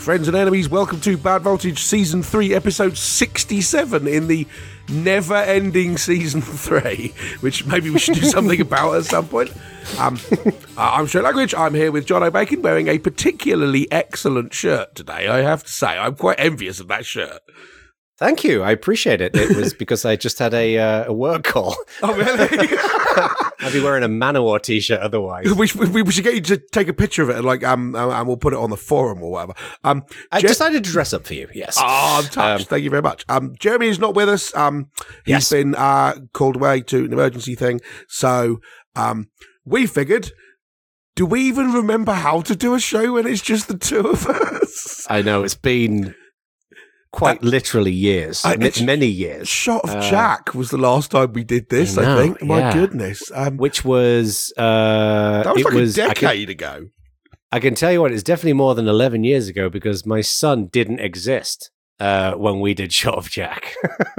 friends and enemies, welcome to Bad Voltage Season 3, Episode 67 in the never-ending Season 3, which maybe we should do something about at some point. I'm Stuart Langridge. I'm here with John O'Bacon, wearing a particularly excellent shirt today, I have to say. I'm quite envious of that shirt. Thank you. I appreciate it. It was because I just had a work call. Oh, really? I'd be wearing a Manowar t-shirt otherwise. We should get you to take a picture of it and we'll put it on the forum or whatever. I decided to dress up for you, yes. Oh, I'm touched. Thank you very much. Jeremy is not with us. He's been called away to an emergency thing. So we figured, do we even remember how to do a show when it's just the two of us? I know, it's been quite literally years, many years. Shot of Jack was the last time we did this, I think. My goodness. Which was... that was a decade ago. I can tell you what, it's definitely more than 11 years ago because my son didn't exist when we did Shot of Jack.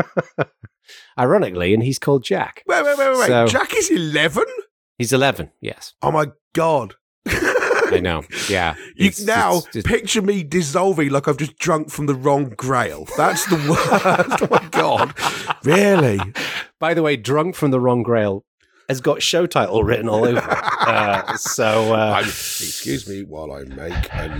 Ironically, and he's called Jack. Wait. So, Jack is 11? He's 11, yes. Oh my God. I know, yeah. Picture me dissolving like I've just drunk from the wrong grail. That's the worst. Oh my God. Really? By the way, Drunk from the Wrong Grail has got show title written all over it. Excuse me while I make a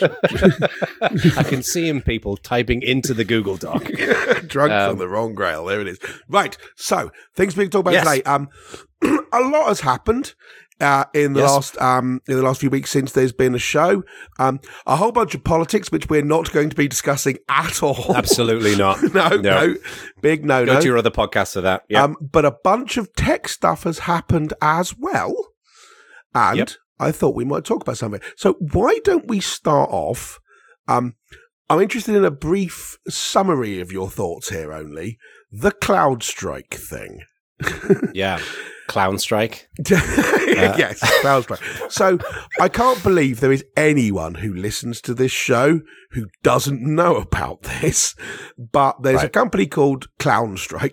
note. I can see people typing into the Google Doc. Drunk from the Wrong Grail. There it is. Right. So, things being talked about today. A lot has happened. In the last few weeks since there's been a show, a whole bunch of politics which we're not going to be discussing at all. Absolutely not. No, big no. Go to your other podcast for that. Yep. But a bunch of tech stuff has happened as well, and I thought we might talk about something. So why don't we start off? I'm interested in a brief summary of your thoughts here. Only the CrowdStrike thing. Yeah. Clown Strike. Yes, Clown Strike. So I can't believe there is anyone who listens to this show who doesn't know about this, but there's a company called CrowdStrike,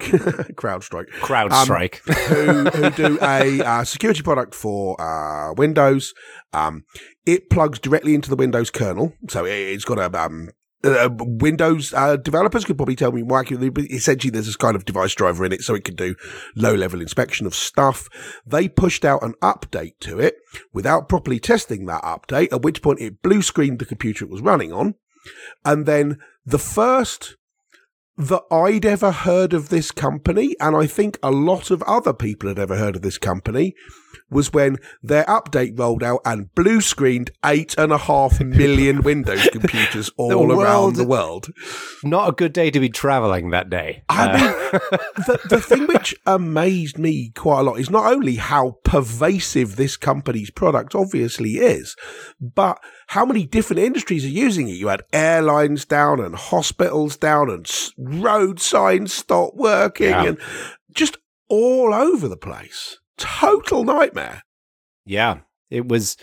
who do a security product for Windows. It plugs directly into the Windows kernel, so it's got a Windows developers could probably tell me more accurately, but essentially there's this kind of device driver in it so it can do low-level inspection of stuff. They pushed out an update to it without properly testing that update, at which point it blue-screened the computer it was running on. And then the first that I'd ever heard of this company, and I think a lot of other people had ever heard of this company, was when their update rolled out and blue-screened 8.5 million Windows computers all around the world. Not a good day to be traveling that day. I mean, the thing which amazed me quite a lot is not only how pervasive this company's product obviously is, but how many different industries are using it. You had airlines down and hospitals down and road signs stopped working and just all over the place. Total nightmare. Yeah, it was.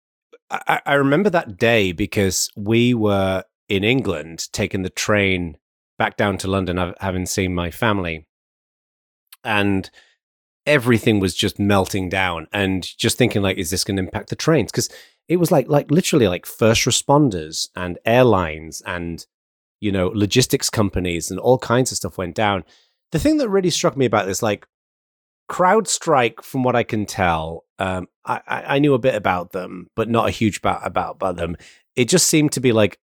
I remember that day because we were in England taking the train back down to London, having seen my family, and everything was just melting down and just thinking like, is this going to impact the trains? Because it was like literally like first responders and airlines and, you know, logistics companies and all kinds of stuff went down. The thing that really struck me about this, like, CrowdStrike, from what I can tell, I knew a bit about them, but not a huge about them. It just seemed to be like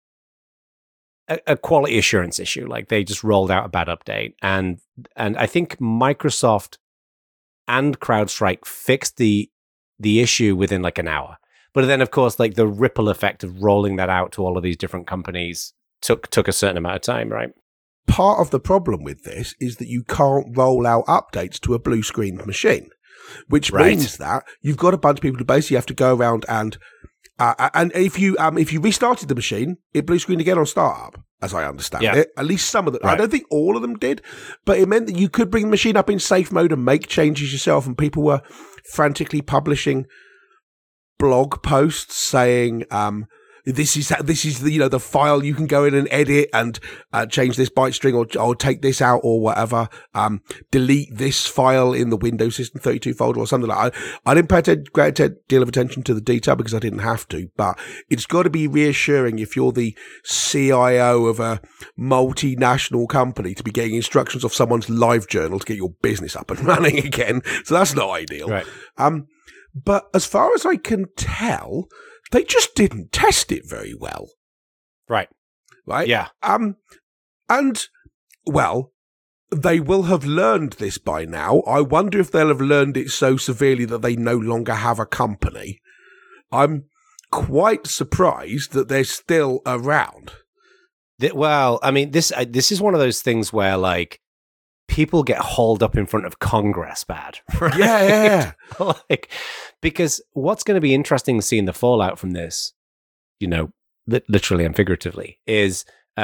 a quality assurance issue. Like they just rolled out a bad update, and I think Microsoft and CrowdStrike fixed the issue within like an hour. But then, of course, like the ripple effect of rolling that out to all of these different companies took a certain amount of time, right? Part of the problem with this is that you can't roll out updates to a blue-screened machine, which means that you've got a bunch of people who basically have to go around and if you restarted the machine, it blue-screened again on startup, as I understand it. At least some of them. I don't think all of them did, but it meant that you could bring the machine up in safe mode and make changes yourself, and people were frantically publishing blog posts saying, this is the the file you can go in and edit and change this byte string or take this out or whatever. Delete this file in the Windows System 32 folder or something like that. I didn't pay a great deal of attention to the detail because I didn't have to, but it's got to be reassuring if you're the CIO of a multinational company to be getting instructions off someone's live journal to get your business up and running again. So that's not ideal. Right. But as far as I can tell, they just didn't test it very well. Right. Yeah. And, well, they will have learned this by now. I wonder if they'll have learned it so severely that they no longer have a company. I'm quite surprised that they're still around. Well, I mean, this is one of those things where, like, people get hauled up in front of Congress bad. Right? Yeah. Like, because what's going to be interesting to see in the fallout from this, literally and figuratively, is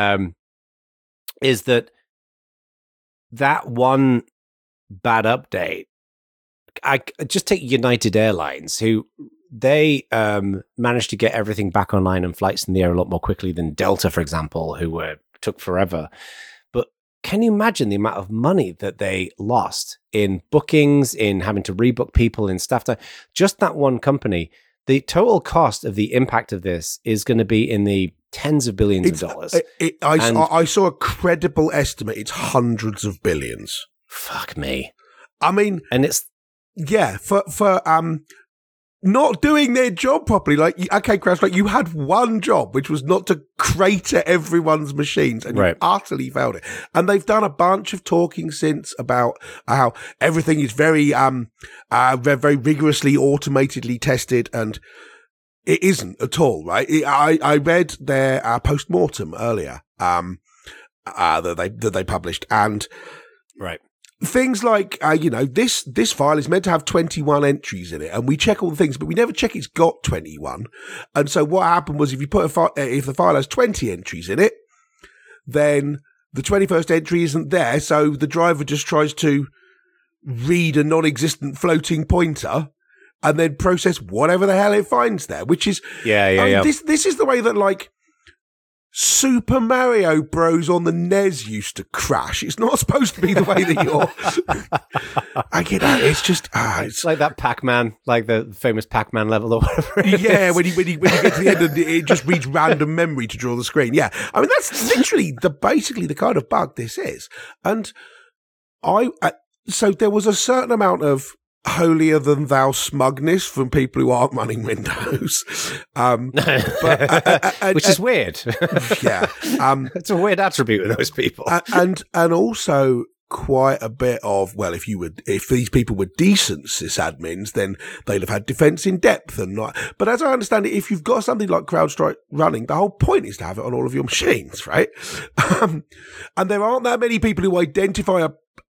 that one bad update. I just take United Airlines, who they managed to get everything back online and flights in the air a lot more quickly than Delta, for example, who took forever. But can you imagine the amount of money that they lost in bookings, in having to rebook people, in staff time? Just that one company, the total cost of the impact of this is going to be in the tens of billions of dollars. I saw a credible estimate. It's hundreds of billions. Fuck me. I mean, and it's for not doing their job properly. Like, okay, Crash, like you had one job, which was not to crater everyone's machines, and you utterly failed it. And they've done a bunch of talking since about how everything is very, very rigorously, automatedly tested, and it isn't at all, right? I read their post-mortem earlier, that they published, and things like, this file is meant to have 21 entries in it, and we check all the things, but we never check it's got 21. And so what happened was, if the file has 20 entries in it, then the 21st entry isn't there, so the driver just tries to read a non-existent floating pointer and then process whatever the hell it finds there, which is... This is the way that, like, Super Mario Bros. On the NES used to crash. It's not supposed to be the way that you're... I get that. It's just... it's like that Pac-Man, like the famous Pac-Man level or whatever it is. When you get to the end, it just reads random memory to draw the screen. Yeah. I mean, that's literally basically the kind of bug this is. And so there was a certain amount of holier than thou smugness from people who aren't running Windows, which is weird. Yeah, it's a weird attribute of those people, and also quite a bit of, well, if these people were decent sysadmins, then they'd have had defense in depth and not. But as I understand it, if you've got something like CrowdStrike running, the whole point is to have it on all of your machines, right? And there aren't that many people who identify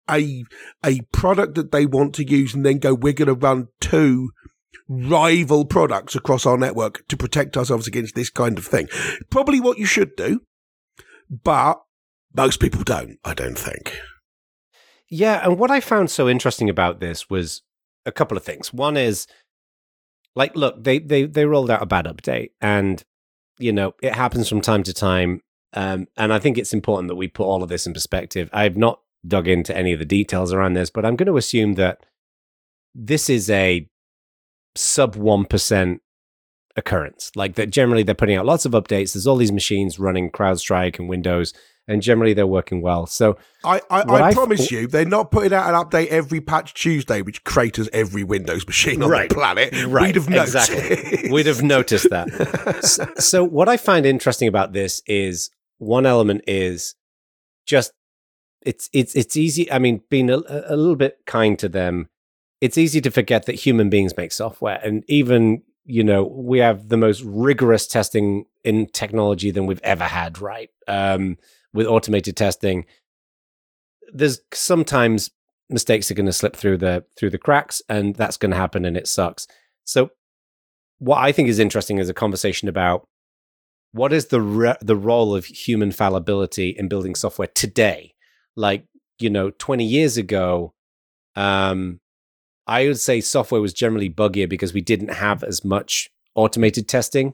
a product that they want to use and then go, we're going to run two rival products across our network to protect ourselves against this kind of thing. Probably what you should do, but most people don't, I don't think. Yeah, and what I found so interesting about this was a couple of things. One is, like, look, they rolled out a bad update, and, it happens from time to time, and I think it's important that we put all of this in perspective. I've not dug into any of the details around this, but I'm going to assume that this is a sub 1% occurrence. Like, that generally they're putting out lots of updates. There's all these machines running CrowdStrike and Windows, and generally they're working well. So I promise you, they're not putting out an update every Patch Tuesday, which craters every Windows machine on the planet. Right, we'd have noticed. Exactly. We'd have noticed that. So what I find interesting about this is, one element is just, it's easy. I mean, being a little bit kind to them, it's easy to forget that human beings make software. And even, we have the most rigorous testing in technology than we've ever had, right? With automated testing, there's sometimes mistakes are going to slip through the cracks, and that's going to happen, and it sucks. So what I think is interesting is a conversation about what is the role of human fallibility in building software today. Like, 20 years ago, I would say software was generally buggier because we didn't have as much automated testing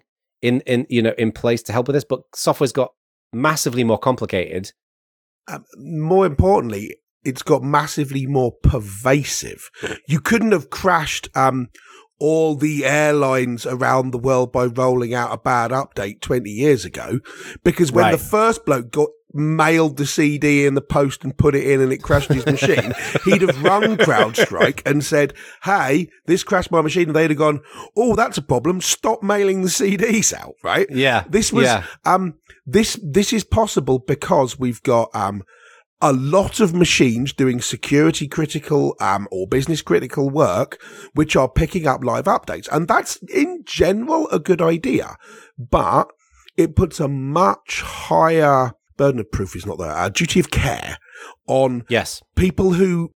in place to help with this, but software's got massively more complicated. More importantly, it's got massively more pervasive. You couldn't have crashed all the airlines around the world by rolling out a bad update 20 years ago, because when the first bloke mailed the CD in the post and put it in and it crashed his machine, he'd have rung CrowdStrike and said, hey, this crashed my machine. And they'd have gone, oh, that's a problem. Stop mailing the CDs out, right? Yeah. This was, this is possible because we've got, a lot of machines doing security critical or business critical work, which are picking up live updates. And that's in general a good idea, but it puts a much higher burden of proof is not there, duty of care on people who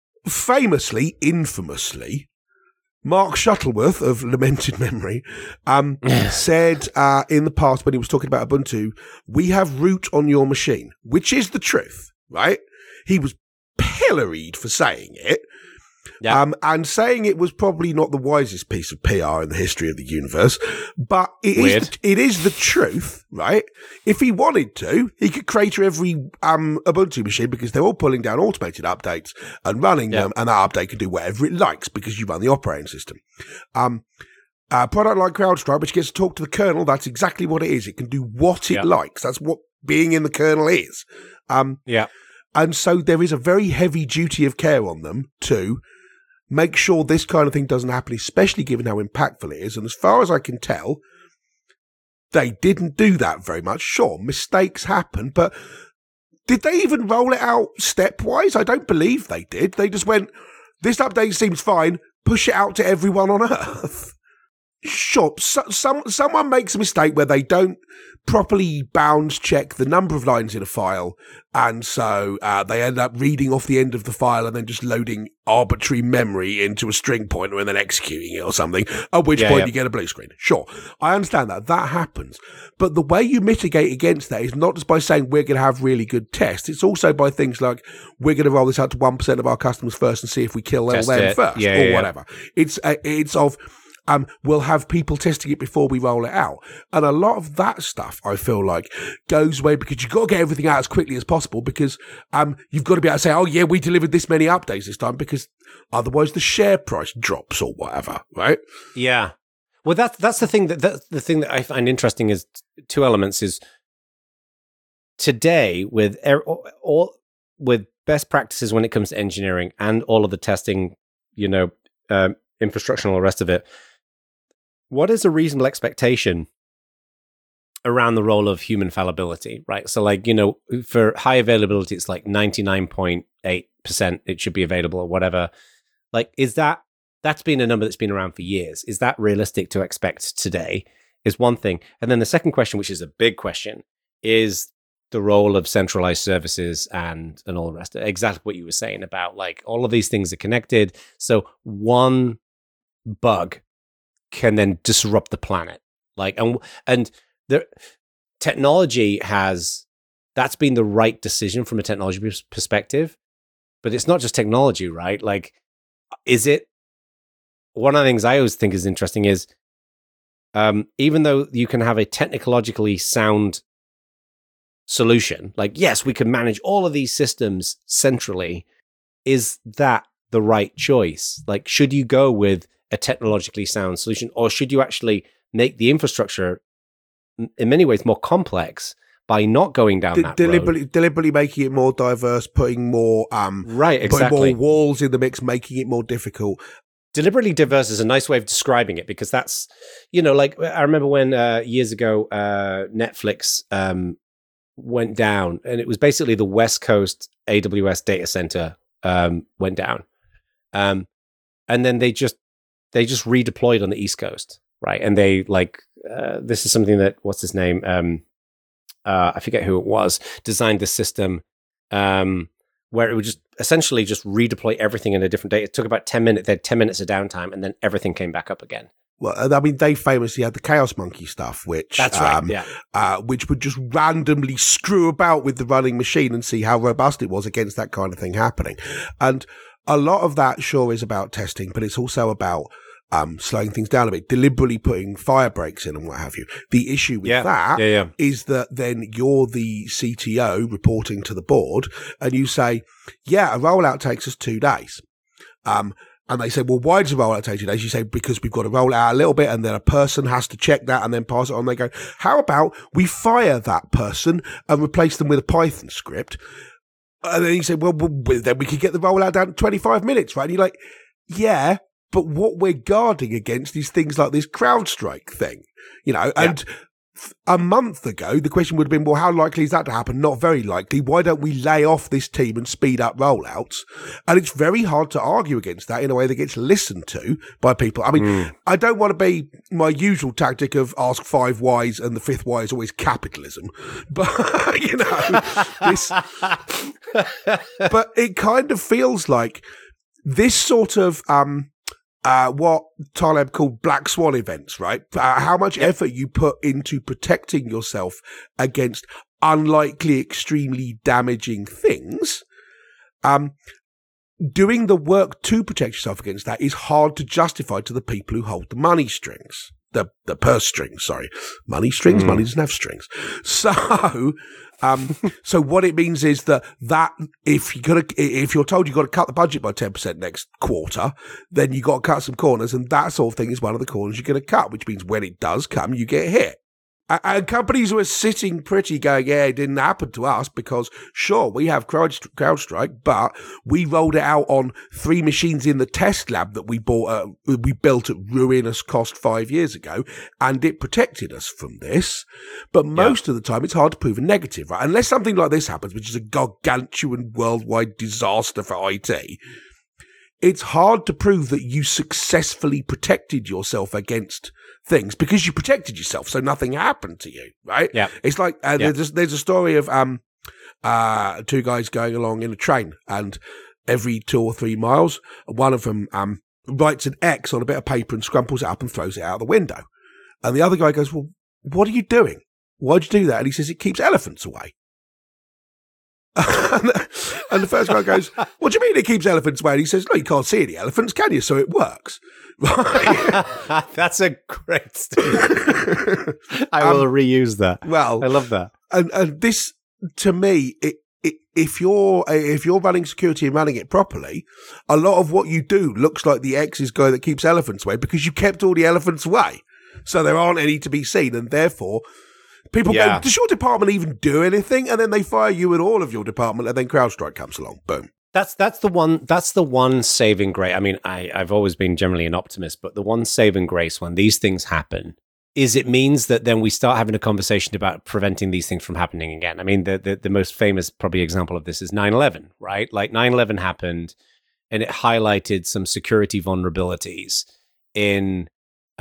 infamously, Mark Shuttleworth of lamented memory, said in the past when he was talking about Ubuntu, we have root on your machine, which is the truth, right? He was pilloried for saying it. And saying it was probably not the wisest piece of PR in the history of the universe, but it is the truth, right? If he wanted to, he could crater every Ubuntu machine because they're all pulling down automated updates and running them, and that update can do whatever it likes because you run the operating system. A product like CrowdStrike, which gets to talk to the kernel, that's exactly what it is. It can do what it likes. That's what being in the kernel is. And so there is a very heavy duty of care on them to make sure this kind of thing doesn't happen, especially given how impactful it is. And as far as I can tell, they didn't do that very much. Sure, mistakes happen, but did they even roll it out stepwise? I don't believe they did. They just went, this update seems fine, push it out to everyone on Earth. Sure, someone makes a mistake where they don't properly bounds check the number of lines in a file, and so they end up reading off the end of the file and then just loading arbitrary memory into a string pointer and then executing it or something, at which point you get a blue screen. Sure, I understand that. That happens. But the way you mitigate against that is not just by saying we're going to have really good tests. It's also by things like we're going to roll this out to 1% of our customers first and see if we kill them first or whatever. It's of... we'll have people testing it before we roll it out. And a lot of that stuff, I feel like, goes away because you've got to get everything out as quickly as possible because you've got to be able to say, oh, yeah, we delivered this many updates this time because otherwise the share price drops or whatever, right? Yeah. Well, that's the thing the thing that I find interesting is two elements is today with best practices when it comes to engineering and all of the testing, infrastructure and all the rest of it, what is a reasonable expectation around the role of human fallibility, right? So for high availability, it's like 99.8% it should be available or whatever. Like, that's been a number that's been around for years. Is that realistic to expect today is one thing. And then the second question, which is a big question, is the role of centralized services and all the rest of it. Exactly what you were saying about like all of these things are connected. So one bug can then disrupt the planet. And the technology that's been the right decision from a technology perspective, but it's not just technology, right? Like, is it, one of the things I always think is interesting is, even though you can have a technologically sound solution, like, yes, we can manage all of these systems centrally, is that the right choice? Like, should you go with a technologically sound solution, or should you actually make the infrastructure in many ways more complex by not going down that road? Deliberately making it more diverse, putting more putting more walls in the mix, making it more difficult. Deliberately diverse is a nice way of describing it, because that's, like I remember when years ago Netflix went down, and it was basically the West Coast AWS data center went down, and then they just redeployed on the East Coast, right? And they this is something that, what's his name? I forget who it was, designed the system where it would just essentially just redeploy everything in a different day. It took about 10 minutes. They had 10 minutes of downtime, and then everything came back up again. Well, I mean, they famously had the Chaos Monkey stuff, which that's right, which would just randomly screw about with the running machine and see how robust it was against that kind of thing happening. And a lot of that sure is about testing, but it's also about slowing things down a bit, deliberately putting fire breaks in and what have you. The issue with that is that then you're the CTO reporting to the board and you say, yeah, a rollout takes us 2 days. And they say, well, why does a rollout take 2 days? You say, because we've got to roll it out a little bit and then a person has to check that and then pass it on. They go, how about we fire that person and replace them with a Python script? And then you say, well, then we could get the rollout down to 25 minutes, right? And you're like, yeah, but what we're guarding against is things like this CrowdStrike thing, and a month ago, the question would have been, well, how likely is that to happen? Not very likely. Why don't we lay off this team and speed up rollouts? And it's very hard to argue against that in a way that gets listened to by people. I mean, I don't want to be my usual tactic of ask 5 whys and the 5th why is always capitalism. But, but it kind of feels like this sort of, what Taleb called black swan events, right? How much effort you put into protecting yourself against unlikely, extremely damaging things. Doing the work to protect yourself against that is hard to justify to the people who hold the money strings. The purse strings, sorry. Money strings? Money doesn't have strings. So, so what it means is that if you're told you've got to cut the budget by 10% next quarter, then you've got to cut some corners, and that sort of thing is one of the corners you're going to cut, which means when it does come, you get hit. And companies who are sitting pretty going, yeah, it didn't happen to us because, sure, we have CrowdStrike, but we rolled it out on 3 machines in the test lab that we built at ruinous cost 5 years ago, and it protected us from this. But most of the time, it's hard to prove a negative, right? Unless something like this happens, which is a gargantuan worldwide disaster for IT, it's hard to prove that you successfully protected yourself against things because you protected yourself, so nothing happened to you, right? Yeah. It's like there's a story of 2 guys going along in a train, and every 2 or 3 miles, one of them writes an X on a bit of paper and scrumples it up and throws it out the window. And the other guy goes, well, what are you doing? Why'd you do that? And he says, it keeps elephants away. And the first guy goes, what do you mean it keeps elephants away? And he says, no, you can't see any elephants, can you? So it works. Right? That's a great story. I will reuse that. Well, I love that. And this, to me, if you're running security and running it properly, a lot of what you do looks like the X is guy that keeps elephants away because you kept all the elephants away. So there aren't any to be seen, and therefore people go, does your department even do anything? And then they fire you and all of your department, and then CrowdStrike comes along. Boom. That's the one saving grace. I mean, I've always been generally an optimist, but the one saving grace when these things happen is it means that then we start having a conversation about preventing these things from happening again. I mean, the most famous probably example of this is 9/11, right? Like 9/11 happened and it highlighted some security vulnerabilities in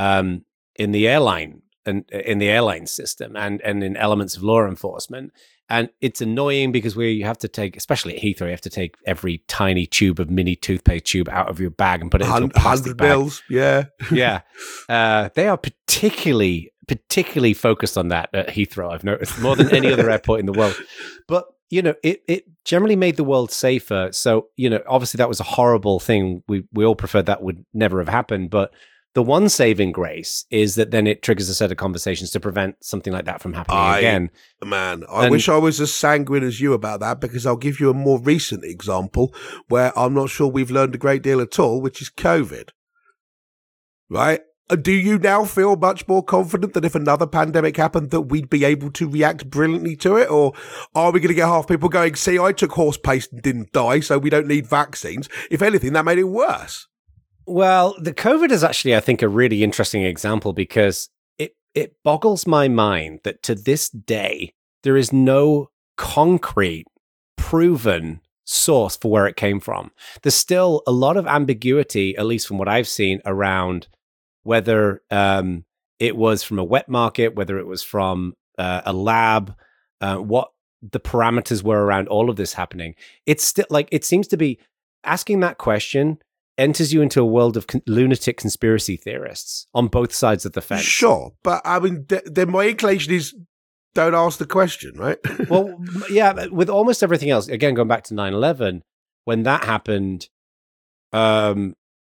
the airline and in the airline system and in elements of law enforcement. And it's annoying because you have to take, especially at Heathrow, you have to take every tiny tube of mini toothpaste tube out of your bag and put it into a plastic 100 bag. bills, yeah. Yeah. They are particularly focused on that at Heathrow, I've noticed, more than any other airport in the world. But, it generally made the world safer. So, obviously that was a horrible thing. We all preferred that would never have happened. But the one saving grace is that then it triggers a set of conversations to prevent something like that from happening again. Man, I wish I was as sanguine as you about that, because I'll give you a more recent example where I'm not sure we've learned a great deal at all, which is COVID. Right? Do you now feel much more confident that if another pandemic happened that we'd be able to react brilliantly to it? Or are we going to get half people going, see, I took horse paste and didn't die, so we don't need vaccines? If anything, that made it worse. Well, the COVID is actually, I think, a really interesting example because it boggles my mind that to this day, there is no concrete, proven source for where it came from. There's still a lot of ambiguity, at least from what I've seen, around whether it was from a wet market, whether it was from a lab, what the parameters were around all of this happening. It's still like, it seems to be asking that question enters you into a world of lunatic conspiracy theorists on both sides of the fence. Sure, but I mean, then my inclination is don't ask the question, right? Well, yeah, with almost everything else, again, going back to 9/11, when that happened,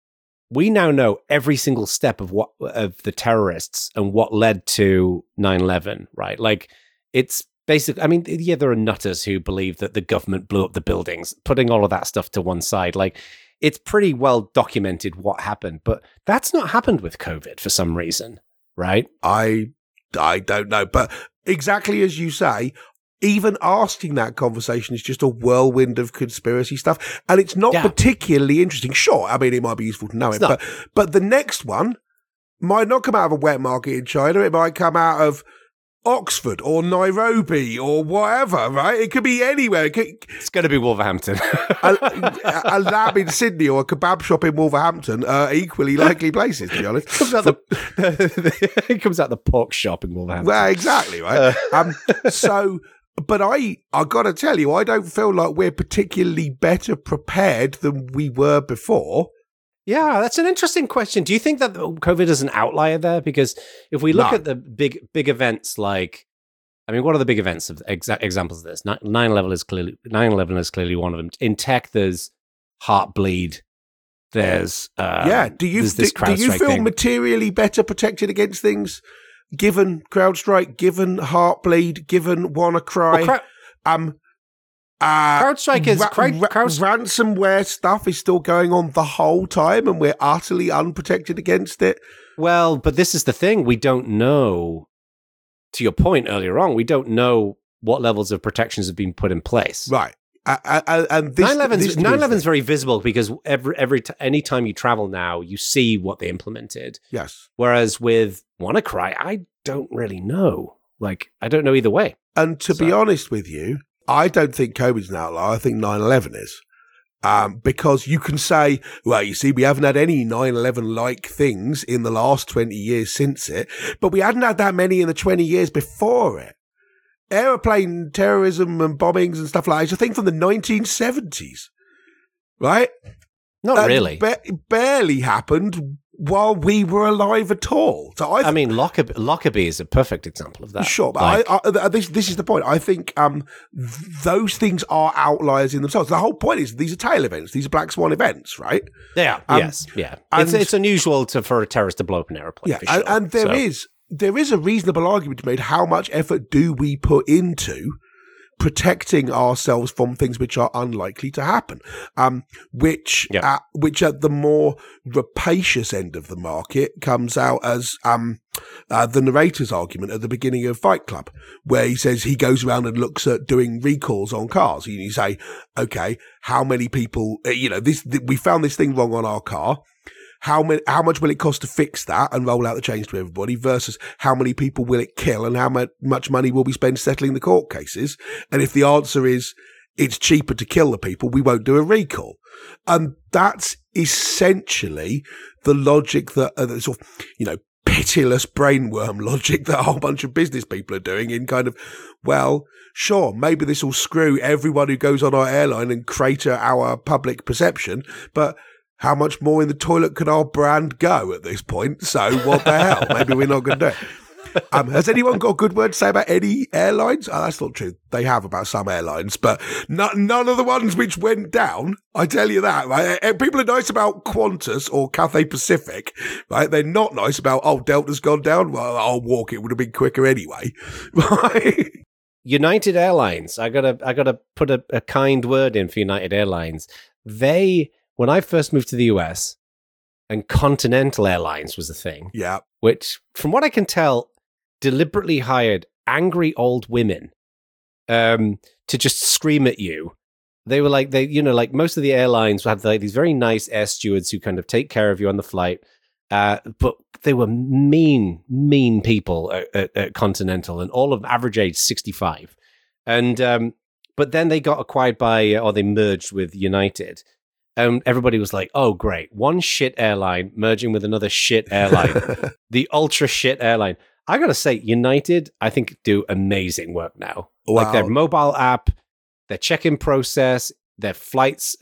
we now know every single step of the terrorists and what led to 9/11, right? Like, it's basically, I mean, yeah, there are nutters who believe that the government blew up the buildings, putting all of that stuff to one side. Like, it's pretty well documented what happened, but that's not happened with COVID for some reason, right? I don't know, but exactly as you say, even asking that conversation is just a whirlwind of conspiracy stuff, and it's not particularly interesting. Sure, I mean, it might be useful to know it, but the next one might not come out of a wet market in China. It might come out of Oxford or Nairobi or whatever, right? It could be anywhere. It's going to be Wolverhampton. A lab in Sydney or a kebab shop in Wolverhampton are equally likely places, to be honest. It comes out the pork shop in Wolverhampton. Well, exactly, right? But I got to tell you, I don't feel like we're particularly better prepared than we were before. Yeah, that's an interesting question. Do you think that COVID is an outlier there? Because if we look at the big events, like, I mean, what are the big events of examples of this? 9/11 is clearly one of them. In tech, there's Heartbleed. There's Do you feel thing. materially better protected against things, given CrowdStrike, given Heartbleed, given WannaCry? CrowdStrike is ransomware stuff is still going on the whole time, and we're utterly unprotected against it. Well, but this is the thing: we don't know. To your point earlier on, we don't know what levels of protections have been put in place. Right. And 9/11 is very visible because any time you travel now, you see what they implemented. Yes. Whereas with WannaCry, I don't really know. Like, I don't know either way. And to be honest with you, I don't think COVID's an outlier. I think 9/11 is. Because you can say, well, you see, we haven't had any 9/11-like things in the last 20 years since it, but we hadn't had that many in the 20 years before it. Aeroplane terrorism and bombings and stuff like that is a thing from the 1970s, right? Not really. Barely happened while we were alive at all. So I mean, Lockerbie is a perfect example of that. Sure, but this is the point. I think those things are outliers in themselves. The whole point is these are tail events. These are black swan events, right? Yeah. Yes. Yeah. It's unusual for a terrorist to blow up an airplane. Yeah, for sure, and there is a reasonable argument to be made. How much effort do we put into protecting ourselves from things which are unlikely to happen, which at the more rapacious end of the market comes out as the narrator's argument at the beginning of Fight Club, where he says he goes around and looks at doing recalls on cars. And you say, okay, how many people, we found this thing wrong on our car. How much will it cost to fix that and roll out the change to everybody versus how many people will it kill and how much money will we spend settling the court cases? And if the answer is it's cheaper to kill the people, we won't do a recall. And that's essentially the logic that sort of, pitiless brainworm logic that a whole bunch of business people are doing in kind of, well, sure, maybe this will screw everyone who goes on our airline and crater our public perception, but how much more in the toilet could our brand go at this point? So what the hell? Maybe we're not going to do it. Has anyone got a good word to say about any airlines? Oh, that's not true. They have about some airlines, but none of the ones which went down. I tell you that, right? People are nice about Qantas or Cathay Pacific, right? They're not nice about, Delta's gone down. Well, I'll walk. It would have been quicker anyway, right? United Airlines. I gotta put a kind word in for United Airlines. When I first moved to the US, and Continental Airlines was a thing, which, from what I can tell, deliberately hired angry old women to just scream at you. They were like, most of the airlines had like these very nice air stewards who kind of take care of you on the flight, but they were mean people at Continental, and all of average age 65. And but then they got acquired or they merged with United. Everybody was like, oh, great. One shit airline merging with another shit airline. The ultra shit airline. I got to say, United, I think, do amazing work now. Wow. Like their mobile app, their check-in process, their flights.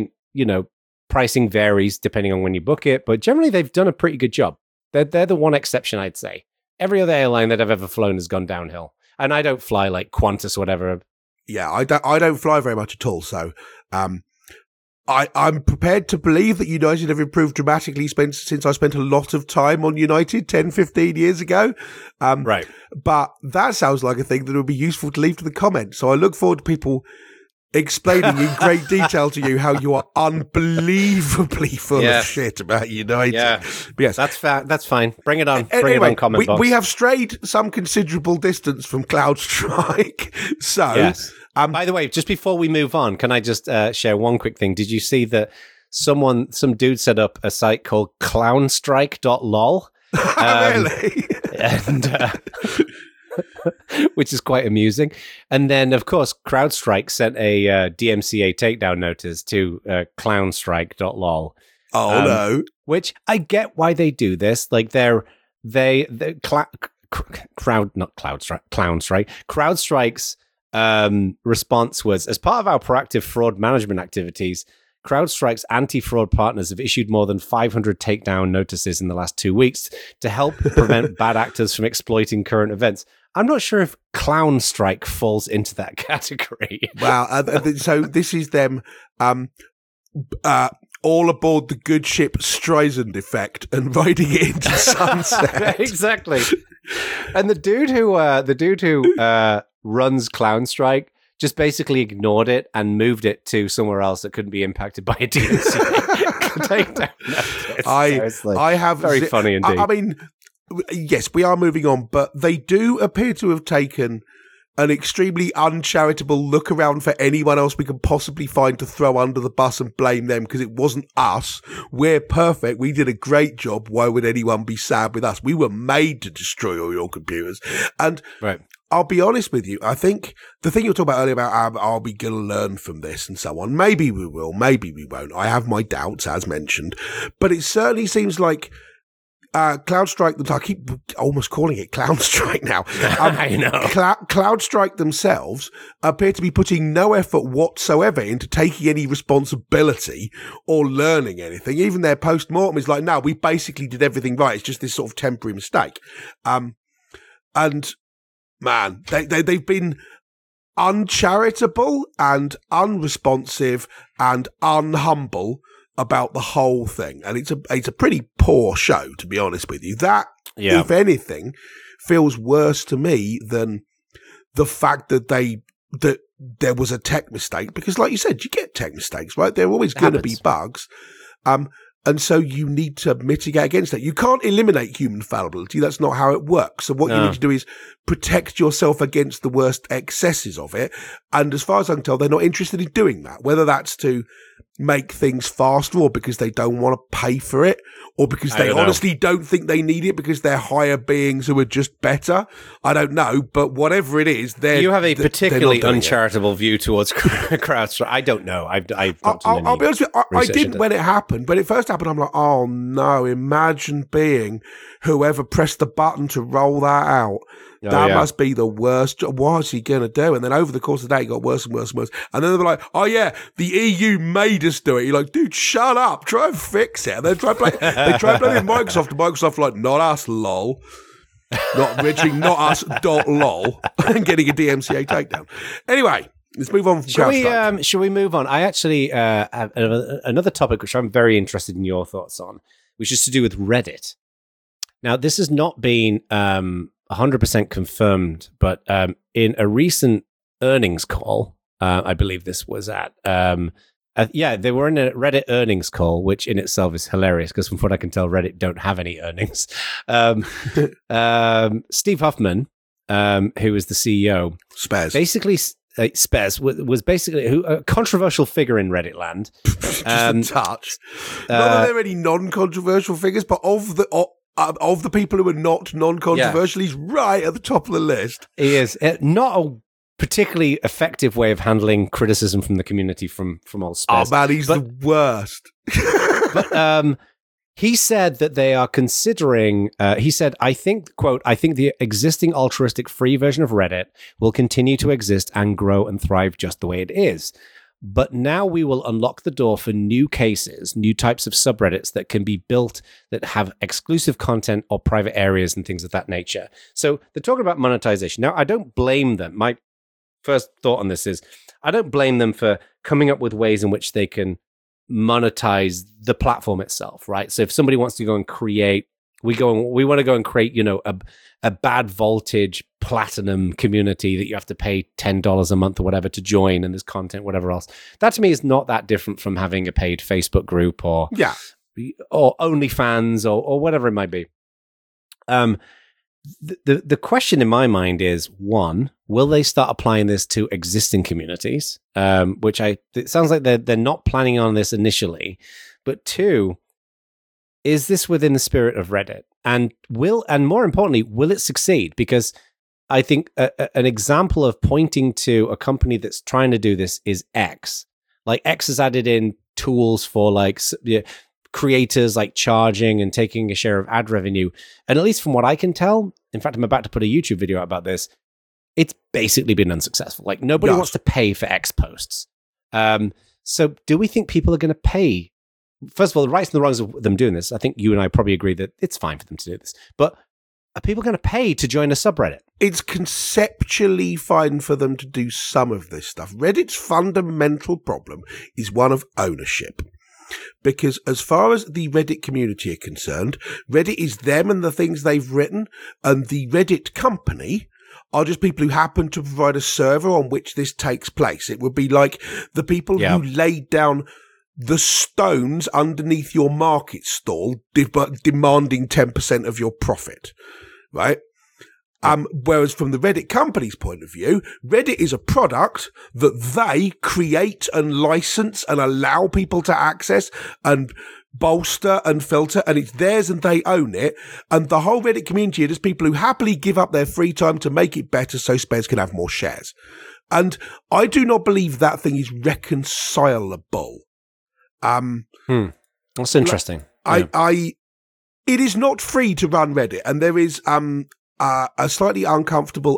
Pricing varies depending on when you book it. But generally, they've done a pretty good job. They're the one exception, I'd say. Every other airline that I've ever flown has gone downhill. And I don't fly like Qantas or whatever. Yeah, I don't fly very much at all. So, I'm prepared to believe that United have improved dramatically since I spent a lot of time on United 10, 15 years ago. Right. But that sounds like a thing that would be useful to leave to the comments. So I look forward to people explaining in great detail to you how you are unbelievably full of shit about United. Yeah. But yes. That's fine. Bring it on. Bring Anyway, it on, comment box. We have strayed some considerable distance from CloudStrike. So, yes. By the way, just before we move on, can I just share one quick thing? Did you see that some dude set up a site called clownstrike.lol? Really? And which is quite amusing. And then, of course, CrowdStrike sent a DMCA takedown notice to clownstrike.lol. Oh, no. Which I get why they do this. Like, CrowdStrike's response was, as part of our proactive fraud management activities, CrowdStrike's anti-fraud partners have issued more than 500 takedown notices in the last 2 weeks to help prevent bad actors from exploiting current events. I'm not sure if ClownStrike falls into that category. Wow. So this is them all aboard the good ship Streisand effect and riding it into sunset. Exactly. And the dude who runs ClownStrike just basically ignored it and moved it to somewhere else that couldn't be impacted by a DMCA takedown notice. I have very funny indeed. I mean, yes, we are moving on, but they do appear to have taken an extremely uncharitable look around for anyone else we can possibly find to throw under the bus and blame them because it wasn't us. We're perfect. We did a great job. Why would anyone be sad with us? We were made to destroy all your computers. And right. I'll be honest with you. I think the thing you were talking about earlier about are we going to learn from this and so on. Maybe we will. Maybe we won't. I have my doubts, as mentioned. But it certainly seems like CloudStrike, I keep almost calling it ClownStrike now. I know. CloudStrike themselves appear to be putting no effort whatsoever into taking any responsibility or learning anything. Even their post-mortem is like, no, we basically did everything right. It's just this sort of temporary mistake. And man, they've been uncharitable and unresponsive and unhumble about the whole thing, and it's a pretty poor show, to be honest with you. That, if anything, feels worse to me than the fact that there was a tech mistake, because, like you said, you get tech mistakes, right? There are always going to be bugs, and so you need to mitigate against that. You can't eliminate human fallibility. That's not how it works. So what you need to do is protect yourself against the worst excesses of it. And as far as I can tell, they're not interested in doing that, whether that's to make things faster or because they don't want to pay for it or because they honestly don't think they need it because they're higher beings who are just better. I don't know, but whatever it is, you have a particularly uncharitable view towards CrowdStrike. I don't know. I'll be honest with you, I didn't when it happened, but it first happened. I'm like, oh no, imagine being whoever pressed the button to roll that out. That must be the worst. What is he going to do? And then over the course of the day, it got worse and worse and worse. And then they were like, oh yeah, the EU made us do it. You're like, dude, shut up. Try and fix it. And they try blaming Microsoft. And Microsoft like, not us, lol. Not reaching, not us, lol. And getting a DMCA takedown. Anyway, let's move on from CrowdStrike. Shall we move on? I actually have another topic which I'm very interested in your thoughts on, which is to do with Reddit. Now, this has not been 100% confirmed, but in a recent earnings call, I believe this was at, they were in a Reddit earnings call, which in itself is hilarious because from what I can tell, Reddit don't have any earnings. Steve Huffman, who is the CEO, basically Spez was basically a controversial figure in Reddit land. Just a touch. Not that there are any non-controversial figures, but of the people who are not non-controversial, he's right at the top of the list. He is. Not a particularly effective way of handling criticism from the community from old Spez. Oh man, he's the worst. But he said that they are considering, he said, I think the existing altruistic free version of Reddit will continue to exist and grow and thrive just the way it is. But now we will unlock the door for new cases, new types of subreddits that can be built that have exclusive content or private areas and things of that nature. So they're talking about monetization. Now, I don't blame them. My first thought on this is I don't blame them for coming up with ways in which they can monetize the platform itself, right? So if somebody wants to go and create, we want to go and create, a bad voltage platinum community that you have to pay $10 a month or whatever to join, and there's content, whatever else. That to me is not that different from having a paid Facebook group or OnlyFans or whatever it might be. The question in my mind is, one, will they start applying this to existing communities? It sounds like they're not planning on this initially, but two, is this within the spirit of Reddit? And more importantly, will it succeed? Because I think an example of pointing to a company that's trying to do this is X. Like X has added in tools for creators like charging and taking a share of ad revenue. And at least from what I can tell, in fact, I'm about to put a YouTube video out about this, it's basically been unsuccessful. Like nobody wants to pay for X posts. So do we think people are going to pay? First of all, the rights and the wrongs of them doing this, I think you and I probably agree that it's fine for them to do this. But are people going to pay to join a subreddit? It's conceptually fine for them to do some of this stuff. Reddit's fundamental problem is one of ownership. Because as far as the Reddit community are concerned, Reddit is them and the things they've written, and the Reddit company are just people who happen to provide a server on which this takes place. It would be like the people who laid down the stones underneath your market stall, demanding 10% of your profit, right? Whereas from the Reddit company's point of view, Reddit is a product that they create and license and allow people to access and bolster and filter, and it's theirs and they own it. And the whole Reddit community are just people who happily give up their free time to make it better so Spares can have more shares. And I do not believe that thing is reconcilable. That's interesting. It is not free to run Reddit, and there is a slightly uncomfortable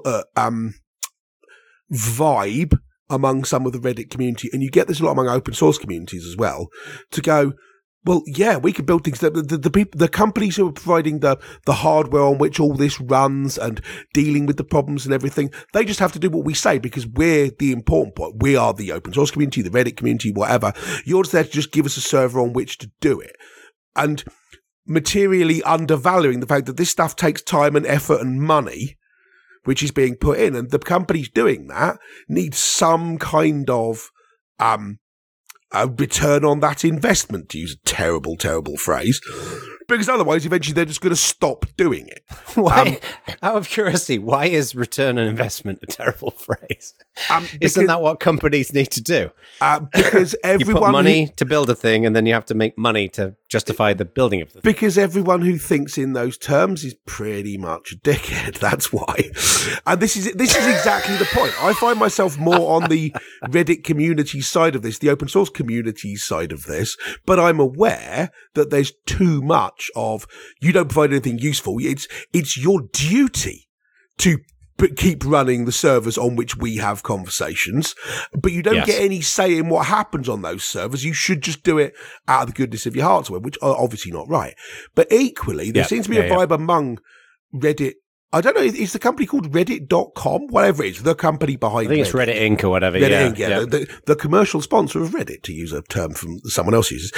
vibe among some of the Reddit community, and you get this a lot among open source communities as well, to go, well, yeah, we can build things. The companies who are providing the hardware on which all this runs and dealing with the problems and everything, they just have to do what we say because we're the important part. We are the open source community, the Reddit community, whatever. You're just there to just give us a server on which to do it. And materially undervaluing the fact that this stuff takes time and effort and money, which is being put in. And the companies doing that need some kind of a return on that investment, to use a terrible, terrible phrase, because otherwise eventually they're just going to stop doing it. Why? Out of curiosity, why is return on investment a terrible phrase? Isn't that what companies need to do? Because everyone... You put money to build a thing and then you have to make money to justify the building of the thing. Because everyone who thinks in those terms is pretty much a dickhead, that's why. And this is exactly the point. I find myself more on the Reddit community side of this, the open source community side of this, but I'm aware that there's too much of, you don't provide anything useful. It's your duty to keep running the servers on which we have conversations, but you don't get any say in what happens on those servers. You should just do it out of the goodness of your heart, which are obviously not right. But equally, there seems to be a vibe among Reddit. I don't know, is the company called Reddit.com? Whatever it is, the company behind I think it's Reddit Inc. or whatever. Reddit Inc., yeah. The commercial sponsor of Reddit, to use a term from someone else uses.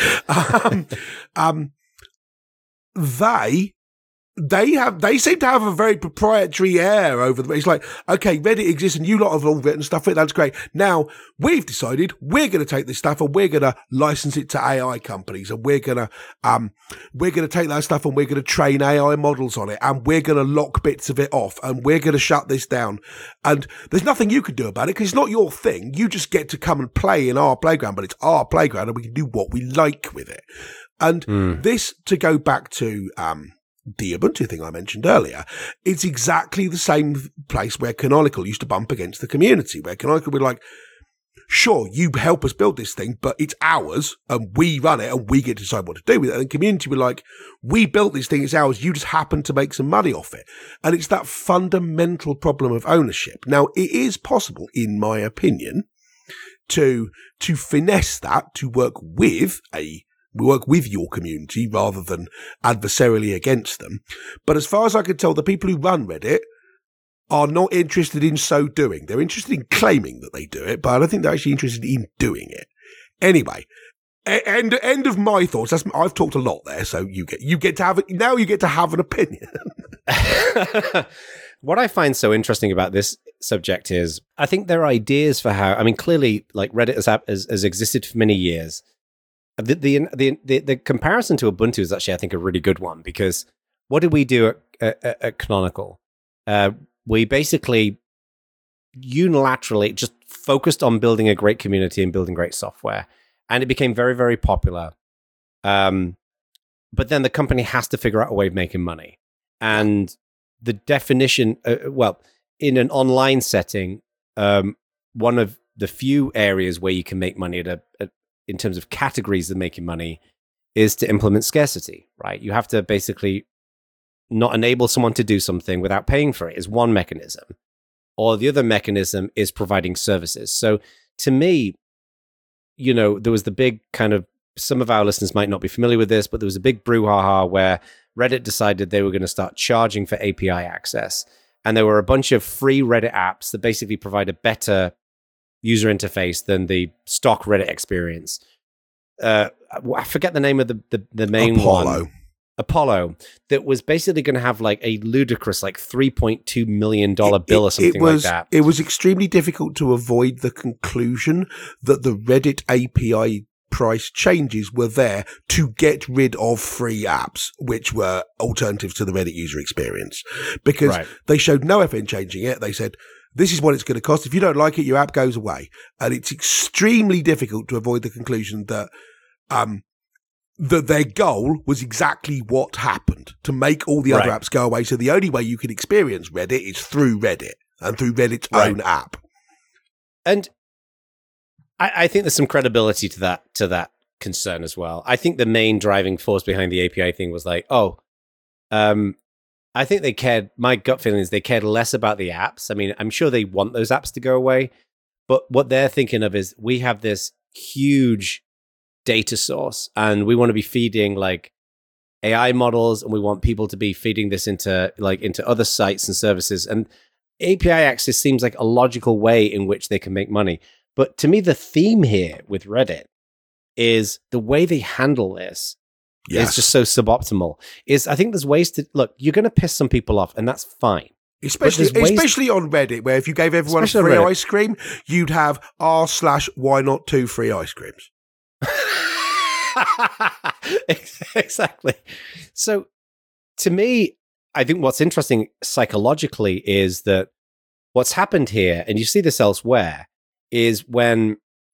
They seem to have a very proprietary air over them. It's like, okay, Reddit exists and you lot have all written stuff for it. That's great. Now we've decided we're going to take this stuff and we're going to license it to AI companies, and we're going to take that stuff and we're going to train AI models on it, and we're going to lock bits of it off, and we're going to shut this down. And there's nothing you can do about it because it's not your thing. You just get to come and play in our playground, but it's our playground and we can do what we like with it. And this, to go back to, the Ubuntu thing I mentioned earlier, it's exactly the same place where Canonical used to bump against the community, where Canonical would be like, sure, you help us build this thing, but it's ours and we run it and we get to decide what to do with it. And the community were like, we built this thing, it's ours, you just happen to make some money off it. And it's that fundamental problem of ownership. Now, it is possible, in my opinion, to finesse that, to work with your community rather than adversarially against them. But as far as I can tell, the people who run Reddit are not interested in so doing. They're interested in claiming that they do it, but I don't think they're actually interested in doing it. Anyway, End of my thoughts. I've talked a lot there, so you get to have an opinion. What I find so interesting about this subject is I think there are ideas for how. I mean, clearly, like Reddit has existed for many years. The comparison to Ubuntu is actually, I think, a really good one, because what did we do at Canonical? We basically unilaterally just focused on building a great community and building great software. And it became very, very popular. But then the company has to figure out a way of making money. And the definition, in an online setting, one of the few areas where you can make money in terms of categories of making money is to implement scarcity, right? You have to basically not enable someone to do something without paying for it is one mechanism. Or the other mechanism is providing services. So to me, there was the big kind of, some of our listeners might not be familiar with this, but there was a big brouhaha where Reddit decided they were going to start charging for API access. And there were a bunch of free Reddit apps that basically provide a better user interface than the stock Reddit experience. I forget the name of the main one. Apollo, that was basically going to have like a ludicrous like $3.2 million bill or something like that. It was extremely difficult to avoid the conclusion that the Reddit API price changes were there to get rid of free apps, which were alternatives to the Reddit user experience, because they showed no effort in changing it. They said, this is what it's going to cost. If you don't like it, your app goes away. And it's extremely difficult to avoid the conclusion that their goal was exactly what happened, to make all the other apps go away. So the only way you can experience Reddit is through Reddit and through Reddit's own app. And I think there's some credibility to that concern as well. I think the main driving force behind the API thing was like, I think they cared, my gut feeling is they cared less about the apps. I mean, I'm sure they want those apps to go away, but what they're thinking of is we have this huge data source and we want to be feeding like AI models, and we want people to be feeding this into other sites and services. And API access seems like a logical way in which they can make money. But to me, the theme here with Reddit is the way they handle this is just so suboptimal. I think there's ways to look. You're going to piss some people off, and that's fine. Especially on Reddit, where if you gave everyone free ice cream, you'd have r/why not 2 free ice creams. Exactly. So to me, I think what's interesting psychologically is that what's happened here, and you see this elsewhere, is when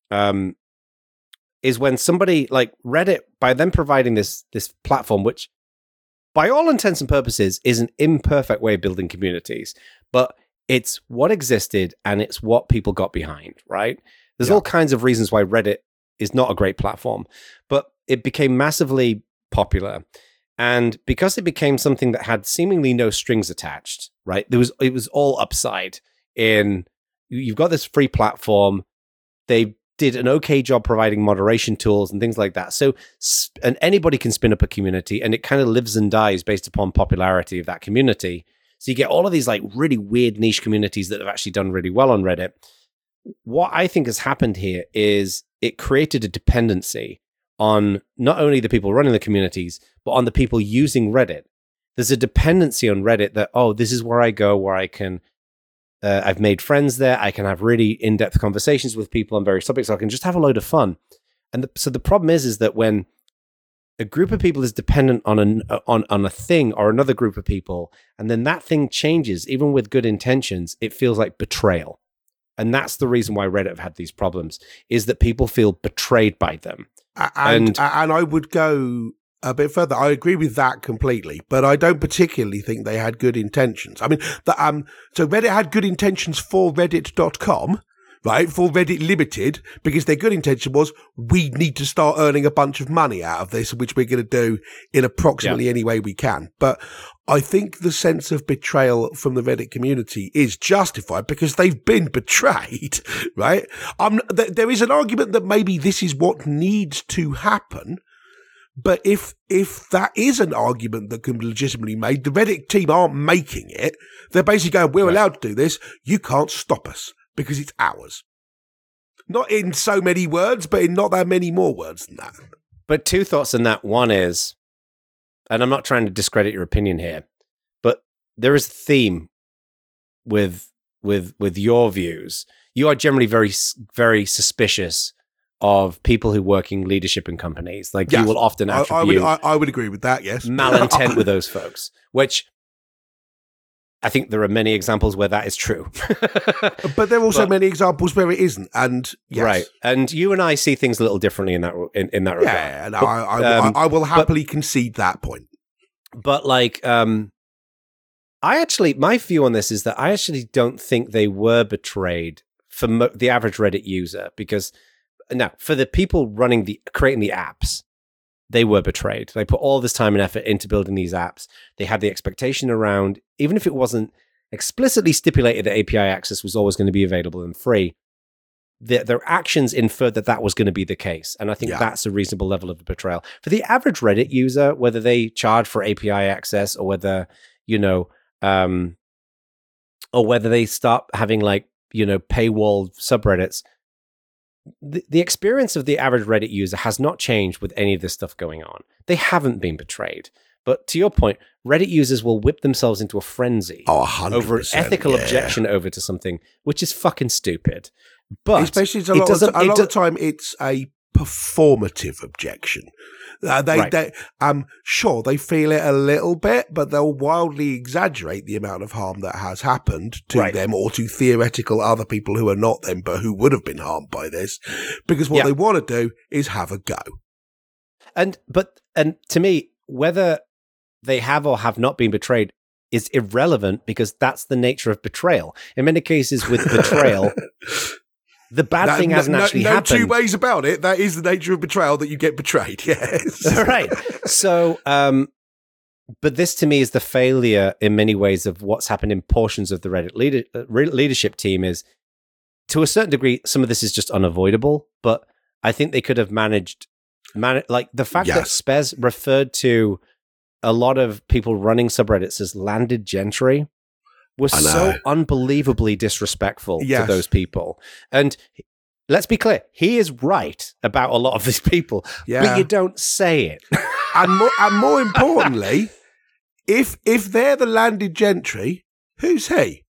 somebody like Reddit, by them providing this platform, which by all intents and purposes is an imperfect way of building communities, but it's what existed and it's what people got behind, right? There's all kinds of reasons why Reddit is not a great platform, but it became massively popular. And because it became something that had seemingly no strings attached, right? It was all upside in, you've got this free platform. They did an okay job providing moderation tools and things like that. So, and anybody can spin up a community, and it kind of lives and dies based upon popularity of that community. So you get all of these like really weird niche communities that have actually done really well on Reddit. What I think has happened here is it created a dependency on not only the people running the communities, but on the people using Reddit. There's a dependency on Reddit that, this is where I go, where I can, I've made friends there. I can have really in-depth conversations with people on various topics. I can just have a load of fun. And so the problem is that when a group of people is dependent on a thing or another group of people, and then that thing changes, even with good intentions, it feels like betrayal. And that's the reason why Reddit have had these problems, is that people feel betrayed by them. And I would go a bit further. I agree with that completely, but I don't particularly think they had good intentions. I mean, so Reddit had good intentions for Reddit.com, right? For Reddit Limited, because their good intention was, we need to start earning a bunch of money out of this, which we're going to do in approximately any way we can. But I think the sense of betrayal from the Reddit community is justified because they've been betrayed, right? There is an argument that maybe this is what needs to happen. But if that is an argument that can be legitimately made, the Reddit team aren't making it. They're basically going, we're allowed to do this. You can't stop us because it's ours. Not in so many words, but in not that many more words than that. But two thoughts on that. One is, and I'm not trying to discredit your opinion here, but there is a theme with your views. You are generally very, very suspicious of people who work in leadership in companies. Like, you will often attribute I would agree with that, yes. malintent with those folks, which I think there are many examples where that is true. But there are also many examples where it isn't. And yes. Right. And you and I see things a little differently in that regard. Yeah, no, I will happily concede that point. But like, my view on this is that I actually don't think they were betrayed for the average Reddit user, because now for the people creating the apps, they were betrayed. They put all this time and effort into building these apps. They had the expectation around, even if it wasn't explicitly stipulated that API access was always going to be available and free, their actions inferred that was going to be the case. And I think that's a reasonable level of betrayal. For the average Reddit user, whether they charge for API access or whether, or whether they start having paywall subreddits, the experience of the average Reddit user has not changed with any of this stuff going on. They haven't been betrayed. But to your point, Reddit users will whip themselves into a frenzy over an ethical objection over to something, which is fucking stupid. But especially a lot of the time, it's a performative objection. Sure, they feel it a little bit, but they'll wildly exaggerate the amount of harm that has happened to them or to theoretical other people who are not them, but who would have been harmed by this, because what they want to do is have a go. And to me, whether they have or have not been betrayed is irrelevant, because that's the nature of betrayal. In many cases with betrayal, the bad thing hasn't actually happened. No two ways about it. That is the nature of betrayal, that you get betrayed. Yes. Right. So, but this to me is the failure in many ways of what's happened in portions of the Reddit leadership team. Is, to a certain degree, some of this is just unavoidable, but I think they could have managed like the fact that Spez referred to a lot of people running subreddits as landed gentry was so unbelievably disrespectful to those people. And let's be clear, he is right about a lot of these people, but you don't say it. and more importantly, if they're the landed gentry, who's he?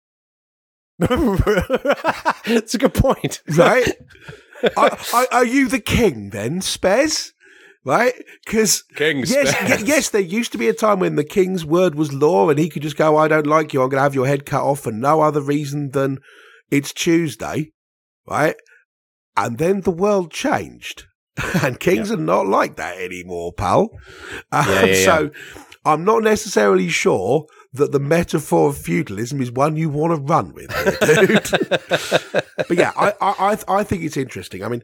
That's a good point. Right? Are you the king then, Spez? Right? Because yes, there used to be a time when the king's word was law and he could just go, I don't like you, I'm going to have your head cut off for no other reason than it's Tuesday. Right? And then the world changed. And kings are not like that anymore, pal. So I'm not necessarily sure that the metaphor of feudalism is one you want to run with, dude. But yeah, I think it's interesting. I mean,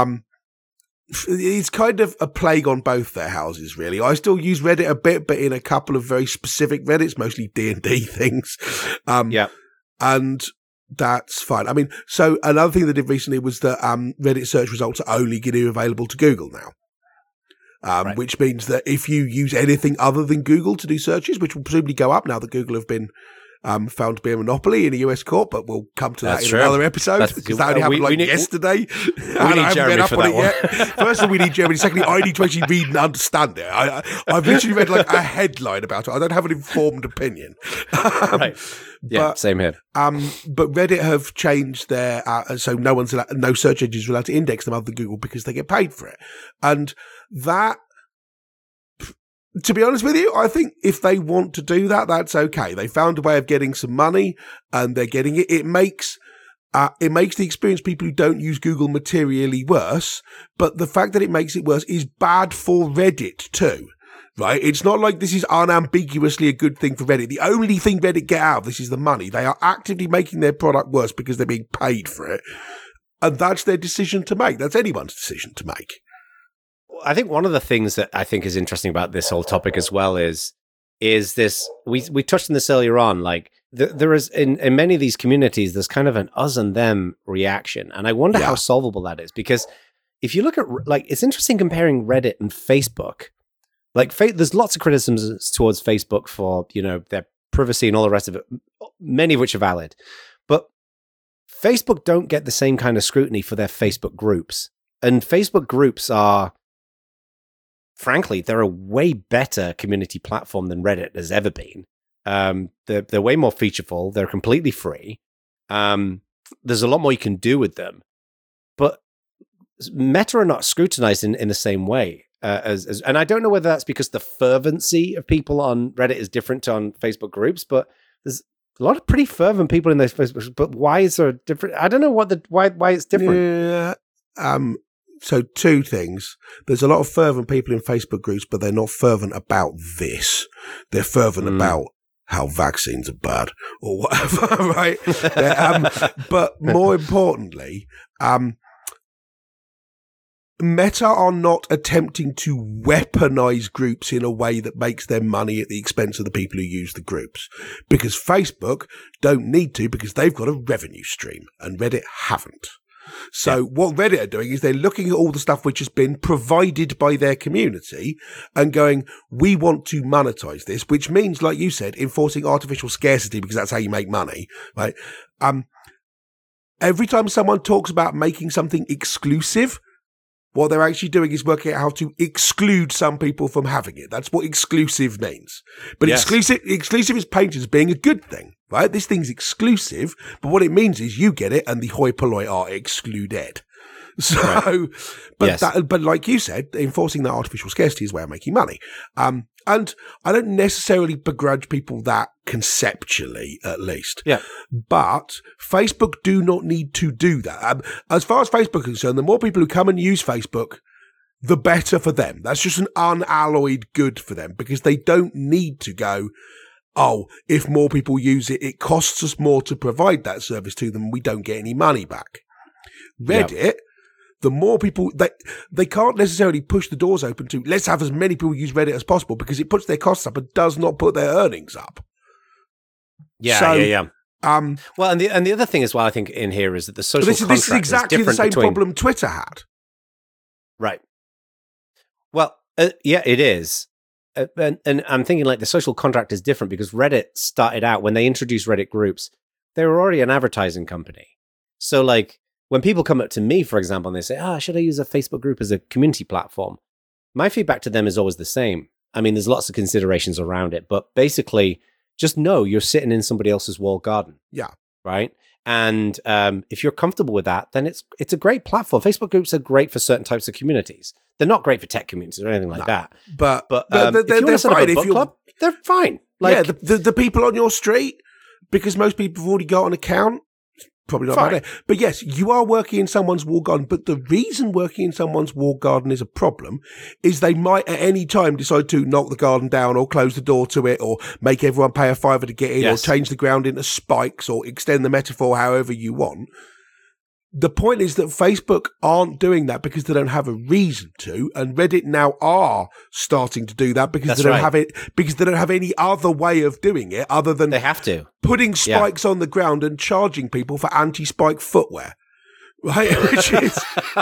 it's kind of a plague on both their houses, really. I still use Reddit a bit, but in a couple of very specific Reddits, mostly D&D things. And that's fine. I mean, so another thing they did recently was that Reddit search results are only going to be available to Google now. Which means that if you use anything other than Google to do searches, which will presumably go up now that Google have been found to be a monopoly in a US court, but we'll come to that in another episode, because that only happened yesterday. We need Jeremy for that one. First of all, we need Jeremy. Secondly, I need to actually read and understand it. I've literally read like a headline about it. I don't have an informed opinion. Right. Yeah, but, same here. But Reddit have changed their, so no search engines are allowed to index them other than Google because they get paid for it. And that, to be honest with you, I think if they want to do that, that's okay. They found a way of getting some money and they're getting it. It makes the experience people who don't use Google materially worse, but the fact that it makes it worse is bad for Reddit too. Right? It's not like this is unambiguously a good thing for Reddit. The only thing Reddit get out of this is the money. They are actively making their product worse because they're being paid for it. And that's their decision to make. That's anyone's decision to make. I think one of the things that I think is interesting about this whole topic as well is this, we touched on this earlier on, like there is in many of these communities, there's kind of an us and them reaction. And I wonder how solvable that is, because if you look at, like, it's interesting comparing Reddit and Facebook. Like, there's lots of criticisms towards Facebook for, their privacy and all the rest of it, many of which are valid. But Facebook don't get the same kind of scrutiny for their Facebook groups. And Facebook groups are, frankly, they're a way better community platform than Reddit has ever been. They're way more featureful. They're completely free. There's a lot more you can do with them. But Meta are not scrutinized in the same way. And I don't know whether that's because the fervency of people on Reddit is different to on Facebook groups, but there's a lot of pretty fervent people in those Facebook. But why is there a different? I don't know why it's different. Yeah. So two things. There's a lot of fervent people in Facebook groups, but they're not fervent about this. They're fervent about how vaccines are bad or whatever, right? But more importantly, Meta are not attempting to weaponize groups in a way that makes them money at the expense of the people who use the groups. Because Facebook don't need to, because they've got a revenue stream and Reddit haven't. So what Reddit are doing is they're looking at all the stuff which has been provided by their community and going, we want to monetize this, which means, like you said, enforcing artificial scarcity, because that's how you make money, right? Every time someone talks about making something exclusive, what they're actually doing is working out how to exclude some people from having it. That's what exclusive means. But exclusive is painted as being a good thing, right? This thing's exclusive, but what it means is you get it and the hoi polloi are excluded. So, but like you said, enforcing that artificial scarcity is a way of making money. And I don't necessarily begrudge people that conceptually, at least. Yeah. But Facebook do not need to do that. As far as Facebook is concerned, the more people who come and use Facebook, the better for them. That's just an unalloyed good for them, because they don't need to go, oh, if more people use it, it costs us more to provide that service to them. We don't get any money back. Reddit, the more people, they can't necessarily push the doors open to, let's have as many people use Reddit as possible, because it puts their costs up and does not put their earnings up. Yeah. Well, and the other thing as well, I think, in here is that the social contract this is exactly the same problem Twitter had. Right. Well, yeah, it is. And I'm thinking like the social contract is different because Reddit started out, when they introduced Reddit groups, they were already an advertising company. So like when people come up to me, for example, and they say, should I use a Facebook group as a community platform? My feedback to them is always the same. I mean, there's lots of considerations around it, but basically just know you're sitting in somebody else's walled garden. Yeah. Right. And if you're comfortable with that, then it's a great platform. Facebook groups are great for certain types of communities. They're not great for tech communities or anything like that. But they're fine. If club, they're fine. Like, the people on your street, because most people have already got an account, probably not about it. But yes, you are working in someone's walled garden. But the reason working in someone's walled garden is a problem is they might at any time decide to knock the garden down or close the door to it or make everyone pay a $5 to get in or change the ground into spikes or extend the metaphor however you want. The point is that Facebook aren't doing that because they don't have a reason to, and Reddit now are starting to do that because they don't have it, because they don't have any other way of doing it other than they have to putting spikes on the ground and charging people for anti-spike footwear. Right, which is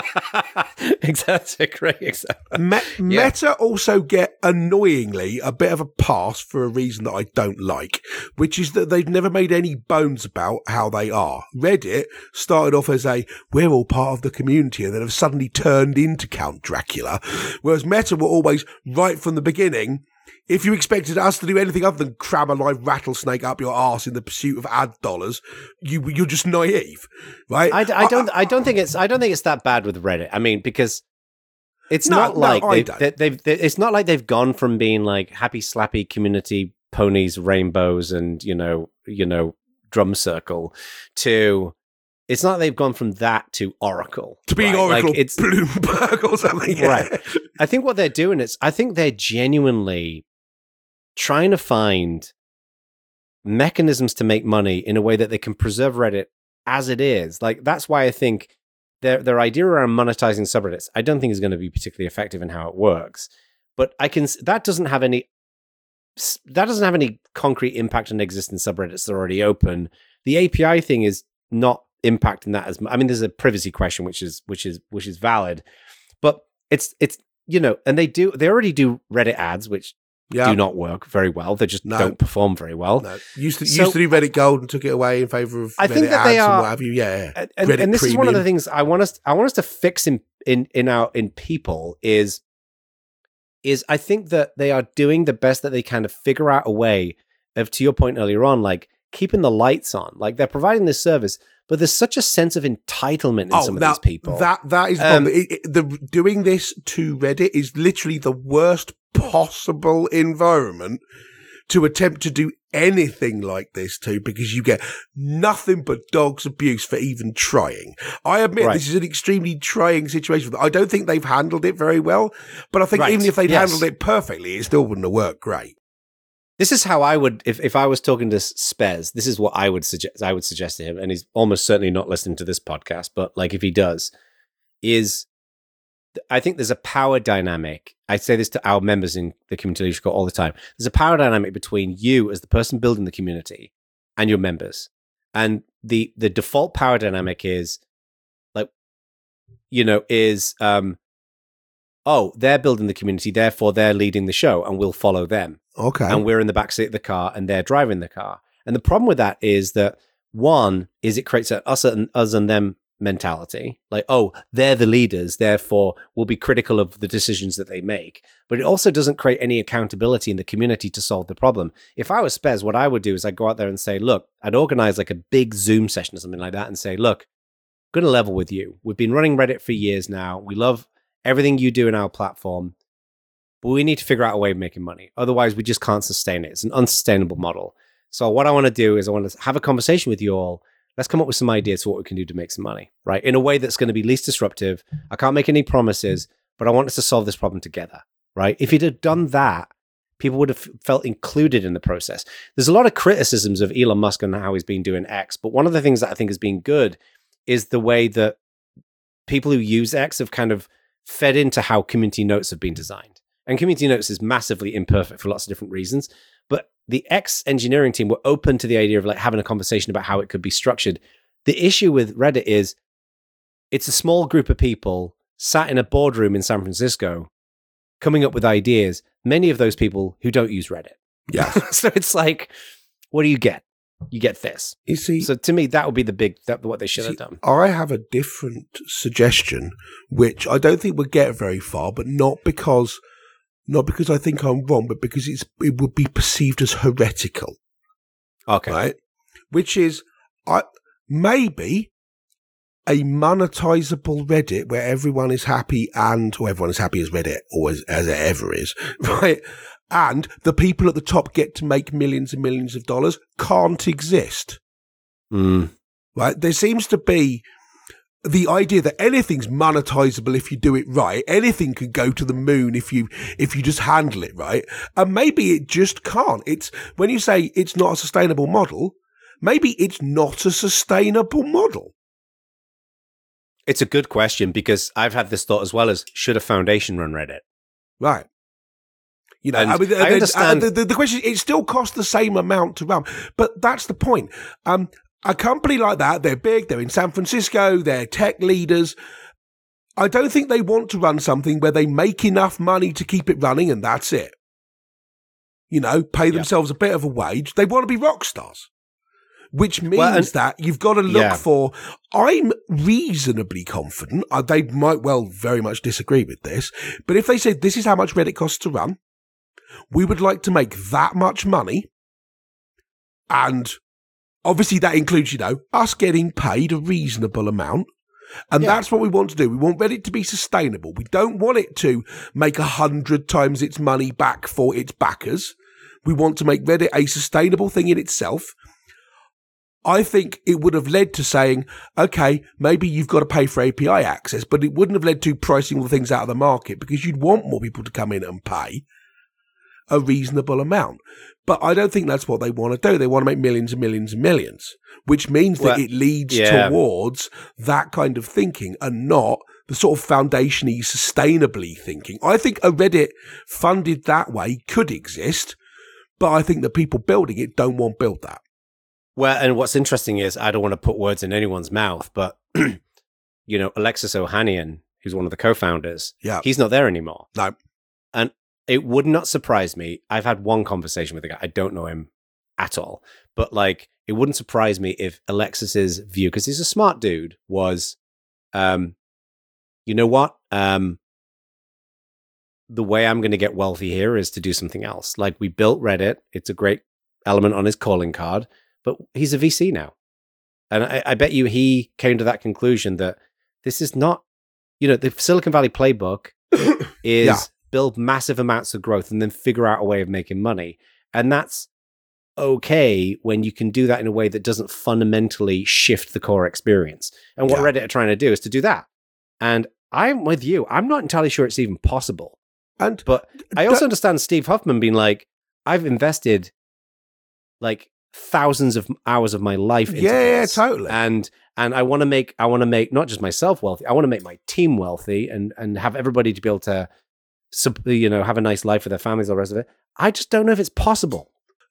exactly great example. Meta also get annoyingly a bit of a pass for a reason that I don't like, which is that they've never made any bones about how they are. Reddit started off as we're all part of the community, and then have suddenly turned into Count Dracula, whereas Meta were always right from the beginning. If you expected us to do anything other than cram a live rattlesnake up your arse in the pursuit of ad dollars, you're just naive, right? I don't think it's that bad with Reddit. I mean, because it's not like it's not like they've gone from being like happy slappy community ponies, rainbows, and you know drum circle to. It's not they've gone from that to Oracle. To being Oracle, like it's Bloomberg or something. Yeah. Right. I think what they're doing is, I think they're genuinely trying to find mechanisms to make money in a way that they can preserve Reddit as it is. Like, that's why I think their idea around monetizing subreddits, I don't think is going to be particularly effective in how it works. But that doesn't have any concrete impact on existing subreddits that are already open. The API thing is not impacting that as much. I mean, there's a privacy question, which is valid, but it's and they already do Reddit ads, which do not work very well. They just don't perform very well. No. Used to do Reddit Gold and took it away in favor of Reddit ads and what have you. Yeah. And this is one of the things I want us to fix in people is I think that they are doing the best that they can to figure out a way of, to your point earlier on, like keeping the lights on. Like they're providing this service, but there's such a sense of entitlement in some of these people. That is doing this to Reddit is literally the worst possible environment to attempt to do anything like this to, because you get nothing but dog's abuse for even trying. I admit this is an extremely trying situation. I don't think they've handled it very well, but I think even if they'd handled it perfectly, it still wouldn't have worked great. This is how I would, if I was talking to Spez, this is what I would suggest to him, and he's almost certainly not listening to this podcast, but like if he does, is I think there's a power dynamic. I say this to our members in the Community Leadership Court all the time. There's a power dynamic between you as the person building the community and your members. And the default power dynamic is like, they're building the community, therefore they're leading the show and we'll follow them. Okay. And we're in the backseat of the car and they're driving the car. And the problem with that is that one is it creates an us and them mentality. Like, oh, they're the leaders, therefore we'll be critical of the decisions that they make. But it also doesn't create any accountability in the community to solve the problem. If I was Spez, what I would do is I'd go out there and say, look, I'd organize like a big Zoom session or something like that and say, look, I'm going to level with you. We've been running Reddit for years now. We love everything you do in our platform, but we need to figure out a way of making money. Otherwise, we just can't sustain it. It's an unsustainable model. So what I want to do is I want to have a conversation with you all. Let's come up with some ideas for what we can do to make some money, right? In a way that's going to be least disruptive. I can't make any promises, but I want us to solve this problem together, right? If you'd have done that, people would have felt included in the process. There's a lot of criticisms of Elon Musk and how he's been doing X, but one of the things that I think has been good is the way that people who use X have kind of fed into how community notes have been designed. And community notes is massively imperfect for lots of different reasons, but the X engineering team were open to the idea of like having a conversation about how it could be structured. The issue with Reddit is it's a small group of people sat in a boardroom in San Francisco coming up with ideas, many of those people who don't use Reddit. Yeah. So it's like, what do you get? You get this. You see, so to me, that would be what they should have done. I have a different suggestion, which I don't think would get very far, but not because I think I'm wrong, but because it would be perceived as heretical. Okay. Right? Which is, maybe a monetizable Reddit where everyone is happy or everyone is happy as Reddit or as it ever is, right? And the people at the top get to make millions and millions of dollars can't exist. Right? There seems to be the idea that anything's monetizable if you do it right. Anything can go to the moon if you just handle it right. And maybe it just can't. It's when you say it's not a sustainable model, maybe it's not a sustainable model. It's a good question because I've had this thought as well as should a foundation run Reddit? Right. You know, I understand. The question is, it still costs the same amount to run, but that's the point. A company like that, they're big, they're in San Francisco, they're tech leaders. I don't think they want to run something where they make enough money to keep it running and that's it. You know, pay themselves a bit of a wage. They want to be rock stars, which means that you've got to look for, I'm reasonably confident, they might well very much disagree with this, but if they say this is how much Reddit costs to run, we would like to make that much money, and obviously that includes, us getting paid a reasonable amount. And that's what we want to do. We want Reddit to be sustainable. We don't want it to make 100 times its money back for its backers. We want to make Reddit a sustainable thing in itself. I think it would have led to saying, okay, maybe you've got to pay for API access, but it wouldn't have led to pricing all the things out of the market because you'd want more people to come in and pay a reasonable amount. But I don't think that's what they want to do. They want to make millions and millions and millions, which means that it leads towards that kind of thinking and not the sort of foundation-y, sustainably thinking. I think a Reddit funded that way could exist, but I think the people building it don't want to build that. Well, and what's interesting is, I don't want to put words in anyone's mouth, but, Alexis Ohanian, who's one of the co-founders, he's not there anymore. No. And it would not surprise me. I've had one conversation with the guy. I don't know him at all, but like, it wouldn't surprise me if Alexis's view, because he's a smart dude, was, you know what? The way I'm going to get wealthy here is to do something else. Like, we built Reddit. It's a great element on his calling card, but he's a VC now. And I bet you he came to that conclusion that this is not, the Silicon Valley playbook is build massive amounts of growth and then figure out a way of making money. And that's okay when you can do that in a way that doesn't fundamentally shift the core experience. And what Reddit are trying to do is to do that. And I'm with you. I'm not entirely sure it's even possible. But I also understand Steve Huffman being like, I've invested like thousands of hours of my life into this. Yeah, totally. And I want to make not just myself wealthy, I want to make my team wealthy and have everybody to be able to, have a nice life with their families, all the rest of it. I just don't know if it's possible.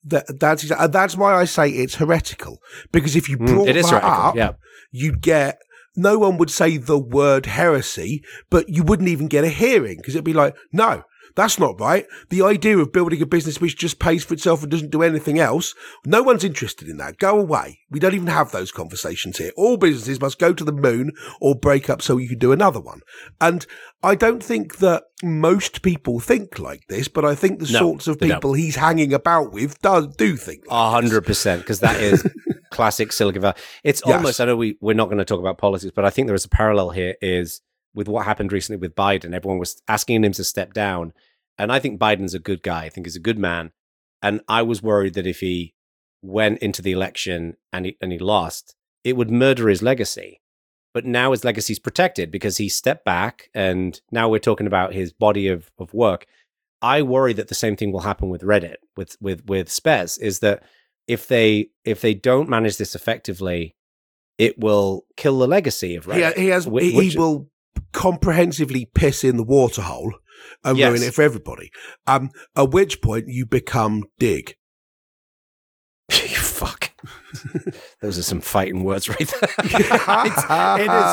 That's why I say it's heretical. Because if you brought that up, you'd get, no one would say the word heresy, but you wouldn't even get a hearing because it'd be like, no, that's not right. The idea of building a business which just pays for itself and doesn't do anything else, no one's interested in that. Go away. We don't even have those conversations here. All businesses must go to the moon or break up so you can do another one. And I don't think that most people think like this, but I think the sorts of people he's hanging about with do think like 100%, because that is classic Silicon Valley. It's almost, I know we're not going to talk about politics, but I think there is a parallel here is with what happened recently with Biden. Everyone was asking him to step down. And I think Biden's a good guy. I think he's a good man. And I was worried that if he went into the election and he lost, it would murder his legacy. But now his legacy is protected because he stepped back and now we're talking about his body of work. I worry that the same thing will happen with Reddit, with Spez, is that if they don't manage this effectively, it will kill the legacy of Reddit. He will comprehensively piss in the waterhole and ruin it for everybody. At which point you become Dig. Fuck. Those are some fighting words right there.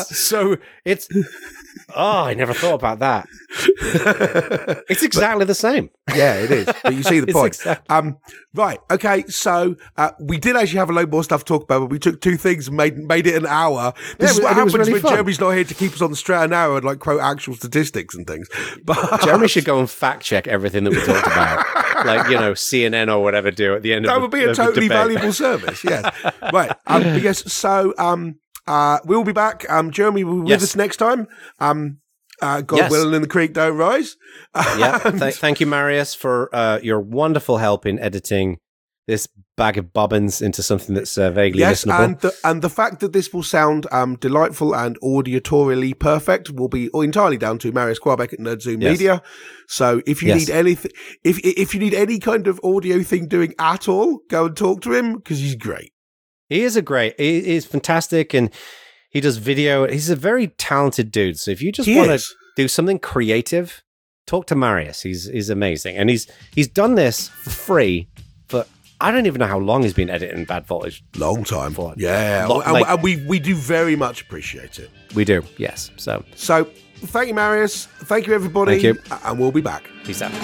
I never thought about that. It's exactly the same. Yeah, it is. But you see the point. Right. Okay. So we did actually have a load more stuff to talk about, but we took two things and made it an hour. This is what happens really when Jeremy's not here to keep us on the straight and narrow and like quote actual statistics and things. But Jeremy should go and fact check everything that we talked about. Like, CNN or whatever do at the end of that would be a totally valuable service. Yes. Right. Yes. So we'll be back. Jeremy will be with us next time. God willing and the creek don't rise. Thank you, Marius, for your wonderful help in editing this bag of bobbins into something that's vaguely listenable. And the fact that this will sound delightful and auditorially perfect will be entirely down to Marius Quabeck at NerdZoom Media. So if you need anything, if you need any kind of audio thing doing at all, go and talk to him because he's great. He is fantastic, and he does video. He's a very talented dude. So if you just want to do something creative, talk to Marius. He's amazing, and he's done this for free. But I don't even know how long he's been editing Bad Voltage. Long time. And we do very much appreciate it. We do, yes. So thank you, Marius. Thank you, everybody. Thank you. And we'll be back. Peace out.